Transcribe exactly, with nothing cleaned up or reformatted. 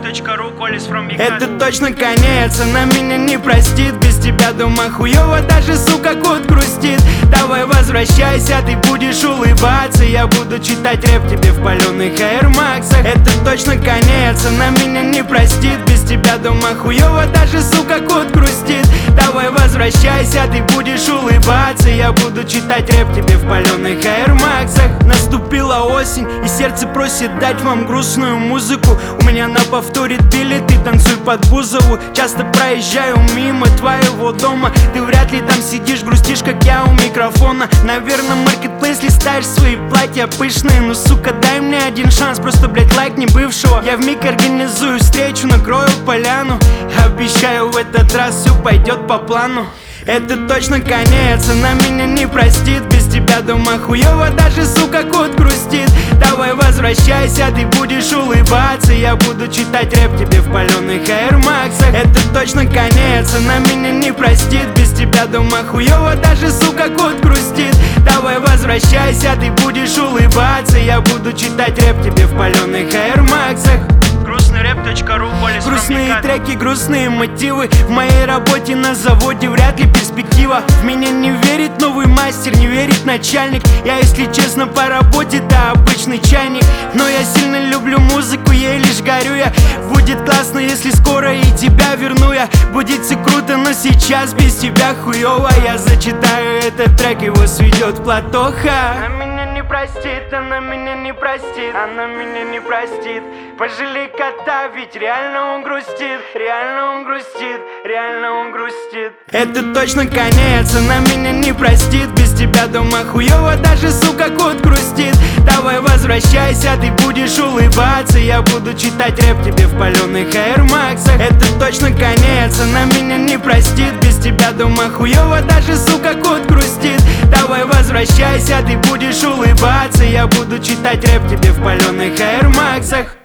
точка ру, Колес from Big Это точно конец, она меня не простит. Без тебя дома хуёво, даже сука кот грустит. Давай возвращайся, ты будешь улыбаться. Я буду читать рэп тебе в палёных Air Max'ах. Это точно конец, она меня не простит. Без тебя дома хуёво, даже сука кот грустит. Давай возвращайся, ты будешь улыбаться. Я буду читать рэп тебе в палёных Air Max'ах. Наступила осень, и сердце просит дать вам грустную музыку. У меня на повторе Билли, ты танцуй под Бузову. Часто проезжаю мимо твоего дома. Ты вряд ли там сидишь, грустишь, как я у микрофона. Наверное, маркетплейс листаешь свои платья пышные. Ну, сука, дай мне один шанс, просто, блять, лайкни бывшего. Я вмиг организую встречу, накрою поляну. Обещаю, в этот раз все пойдет по плану. Это точно конец, она меня не простит. Без тебя дома хуёво, даже сука кот грустит. Давай возвращайся, ты будешь улыбаться. Я буду читать рэп тебе в палёных Air Max'ах. Это точно конец, она меня не простит. Без тебя дома хуёво, даже сука кот грустит. Давай возвращайся, ты будешь улыбаться. Я буду читать рэп тебе в палёных Air Max'ах. грустный рэп точка ру, Колес from Big Грустные треки, грустные мотивы. В моей работе на заводе вряд ли перспектива. В меня не верит новый мастер, не верит начальник. Я, если честно, по работе, да, обычный чайник. Но я сильно люблю музыку, ей лишь горю я. Будет классно, если скоро и тебя верну я. Будет все круто, но сейчас без тебя хуёво. Я зачитаю этот трек, его сведет Платоха. Она меня не простит, она меня не простит, она меня не простит. Пожалей кота, ведь реально он грустит, реально он грустит, реально он грустит. Это точно конец, она меня не простит. Без тебя дома хуёво, даже сука кот грустит. Давай возвращайся, ты будешь улыбаться. Я буду читать рэп тебе в палёных Air Max'ах. Это точно конец, она меня не простит. Без тебя дома хуёво, даже сука кот грустит. Давай возвращайся, ты будешь улыбаться. Я буду читать рэп тебе в палёных Air Max'ах.